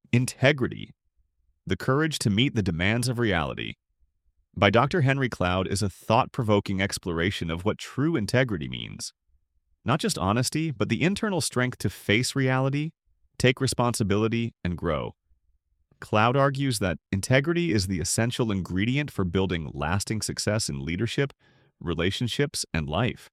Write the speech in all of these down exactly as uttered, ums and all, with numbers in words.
Integrity, the courage to meet the demands of reality, by Doctor Henry Cloud is a thought provoking exploration of what true integrity means. Not just honesty, but the internal strength to face reality, take responsibility, and grow. Cloud argues that integrity is the essential ingredient for building lasting success in leadership, relationships, and life.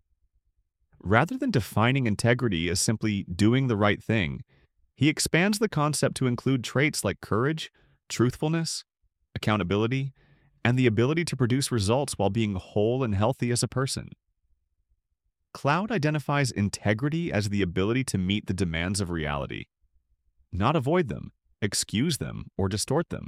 Rather than defining integrity as simply doing the right thing, he expands the concept to include traits like courage, truthfulness, accountability, and the ability to produce results while being whole and healthy as a person. Cloud identifies integrity as the ability to meet the demands of reality, not avoid them, excuse them, or distort them.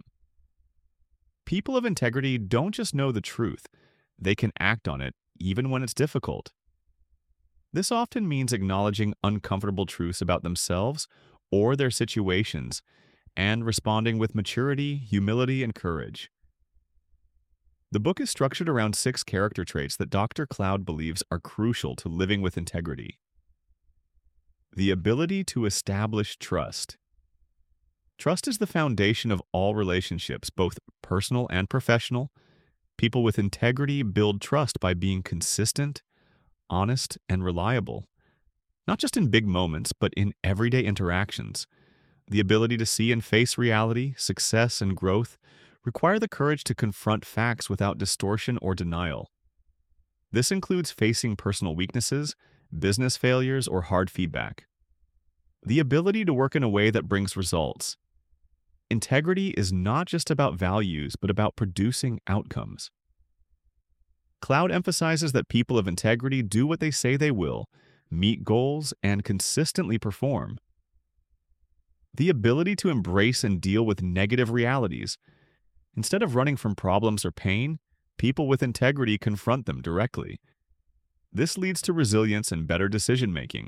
People of integrity don't just know the truth, they can act on it even when it's difficult. This often means acknowledging uncomfortable truths about themselves or their situations and responding with maturity, humility, and courage. The book is structured around six character traits that Doctor Cloud believes are crucial to living with integrity. The ability to establish trust. Trust is the foundation of all relationships, both personal and professional. People with integrity build trust by being consistent, honest, and reliable. Not just in big moments, but in everyday interactions. The ability to see and face reality, success, and growth require the courage to confront facts without distortion or denial. This includes facing personal weaknesses, business failures, or hard feedback. The ability to work in a way that brings results. Integrity is not just about values, but about producing outcomes. Cloud emphasizes that people of integrity do what they say they will, meet goals, and consistently perform. The ability to embrace and deal with negative realities. Instead of running from problems or pain, people with integrity confront them directly. This leads to resilience and better decision-making.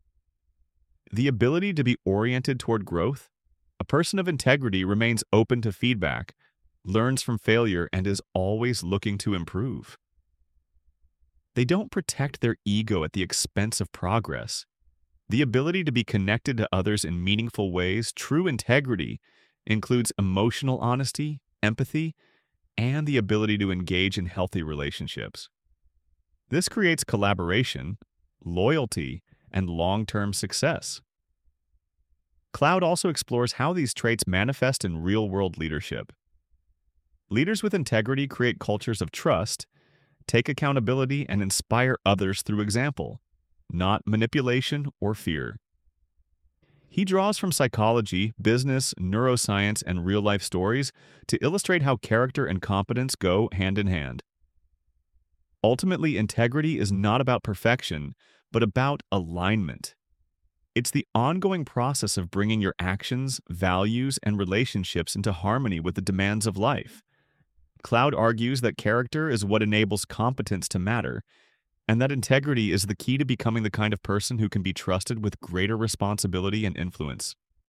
The ability to be oriented toward growth. A person of integrity remains open to feedback, learns from failure, and is always looking to improve. They don't protect their ego at the expense of progress. The ability to be connected to others in meaningful ways, true integrity, includes emotional honesty, empathy, and the ability to engage in healthy relationships. This creates collaboration, loyalty, and long-term success. Cloud also explores how these traits manifest in real-world leadership. Leaders with integrity create cultures of trust, take accountability, and inspire others through example, not manipulation or fear. He draws from psychology, business, neuroscience, and real-life stories to illustrate how character and competence go hand in hand. Ultimately, integrity is not about perfection, but about alignment. It's the ongoing process of bringing your actions, values, and relationships into harmony with the demands of life. Cloud argues that character is what enables competence to matter, and that integrity is the key to becoming the kind of person who can be trusted with greater responsibility and influence.